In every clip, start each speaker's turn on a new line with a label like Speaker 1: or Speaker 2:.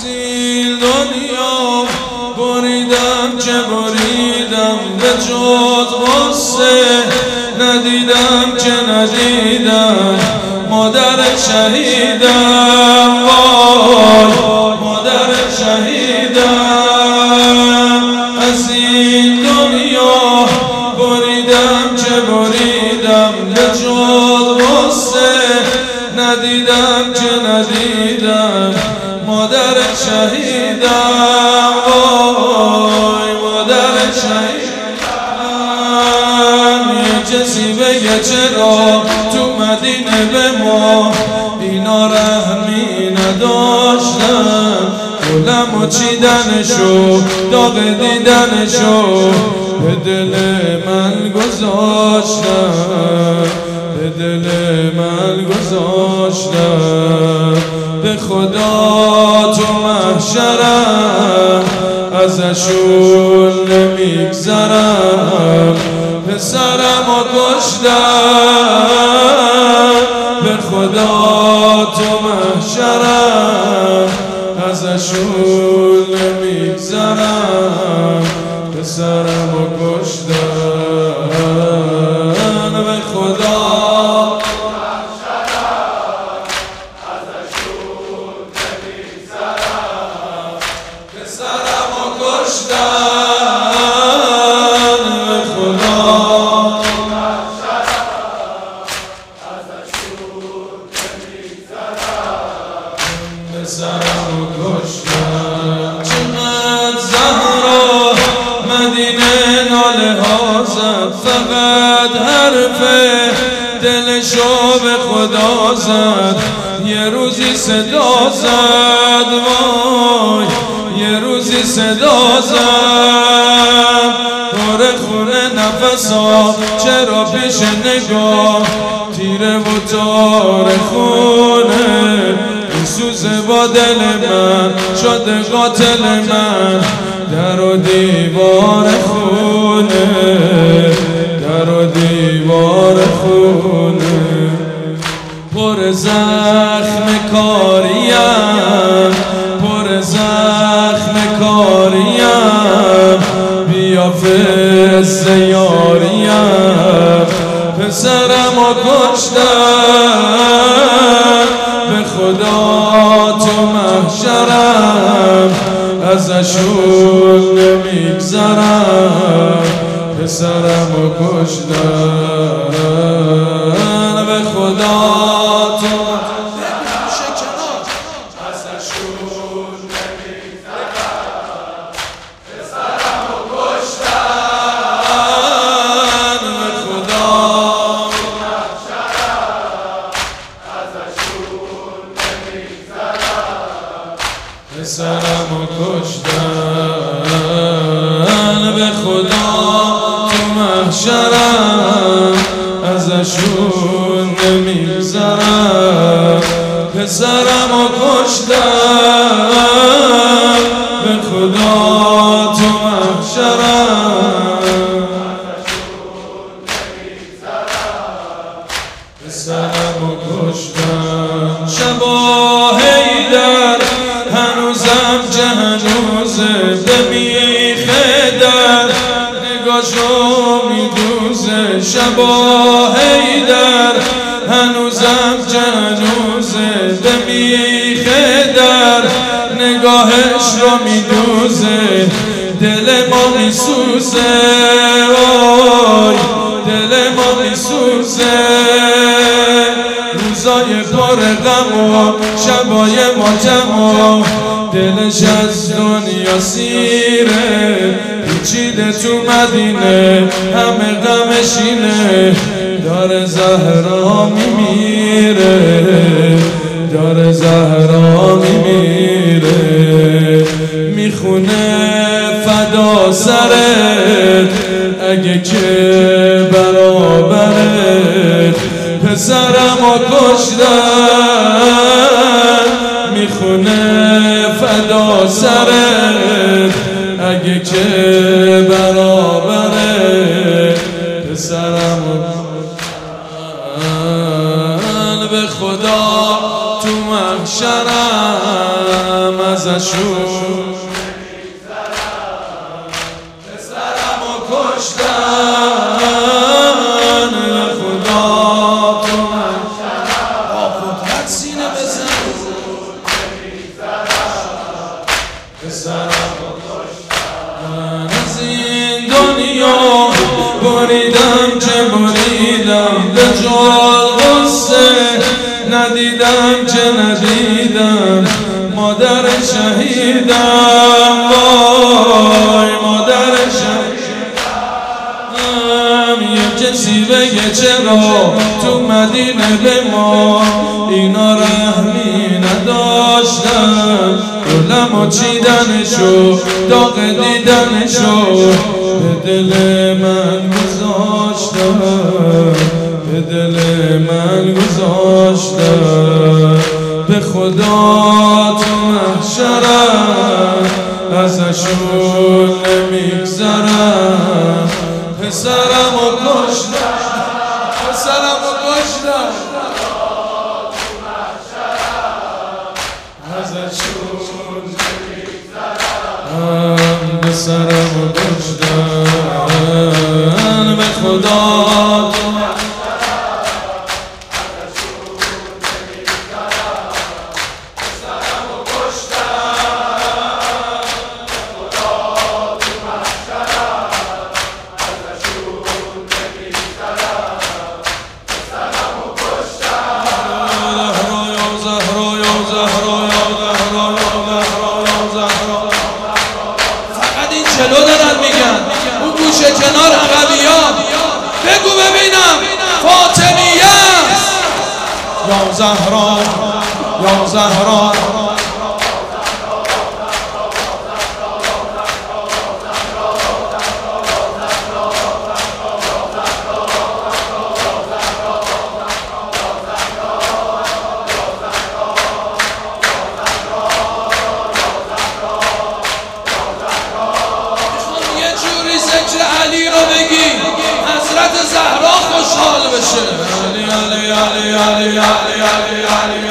Speaker 1: این دنیا بریدم که بریدم، به جز غصه ندیدم که ندیدم. مادر شهیدم، وای مادر شهیدم. از این دنیا بریدم که بریدم، به جز غصه ندیدم که ندیدم. مادر شهیدم، وای مادر شهیدم. یه کسی بگه چرا تو مدینه به ما اینا رحمی نداشتن؟ گلمو چیدنشو داغ دیدنشو به دل من گذاشتن، به دل من گذاشتن. به خدا تو محشرم ازشون نمیگذرم. پسرمو کشتن، به خدا تو محشرم ازشون نمیگذرم. پسرمو کشتن، به خدا سرمو کشتن. چقدر زهرا مدینه ناله ها زد، فقط حرف دلشو به خدا زد. یه روزی صدا زد، وای یه روزی صدا زد. پر خونه نفسا چرا پیش نگاه تیره و تار خونه. سوزه با دل من شده قاتل من، در و دیوار خونه، در و دیوار خونه. پر زخم کاریم، پر زخم کاریم، بیا فز یاریم. پسرمو کشتن، به خدا تو محشرم ازشون نمیگذرم. پسرمو کشتن، به خدا تو ازشون نمیگذرم. پسرمو کشتن، به خدا تو محشرم ازشون نمیگذرم. پسرمو کشتن، به خدا تو محشرم ازشون نمیگذرم. پسرمو کشتن، به خدا تو محشرم ازشون نمیگذرم. پسرمو کشتن. شبا حیدر هنوزم که هنوزه، به میخه در نگاشو میدوزه. شبا حیدر هنوزم که هنوزه، به میخه در نگاهش رو میدوزه. دل ما میسوزه، وای دل ما میسوزه. روزای پر غم و شبای ماتم و دلش از دنیا سیره. پیچیده تو مدینه همه غمشینه، داره زهرا میمیره، داره زهرا میمیره. میخونه فدا سرت اگه که برابرت. پسرمو کشتن، میخونه فدا سرت اگه که برابرت. پسرمو کشتن، به خدا تو محشرم ازشون پسرمو کشتن خدا تو من با قدرت سینه بزن پسرمو کشتن از این دنیا بریدم که بریدم به جال غصه ندیدم که ندیدم مادر شهیدم وای مادر شهیدم یه کسی بگه چرا تو مدینه به ما اینا رحمی نداشتن گلمو چیدنشو داغ دیدنشو به دل من گذاشتن به دل من گذاشتن به خدا تو محشرم ازشون نمیگذرم پسرمو کشتن پسرمو کشتن ازشون نمیگذرم پسرمو کشتن به خدا جلو دارن میگن اون گوشه کنار عقبیان بگو ببینم فاطمیه یا زهرا یا زهرا علی رو بگی حضرت زهرا خوشحال بشه علی علی علی علی علی علی علی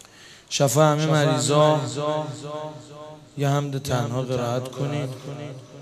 Speaker 1: شفا همه مریضا یه حمد تنها قرائت کنید.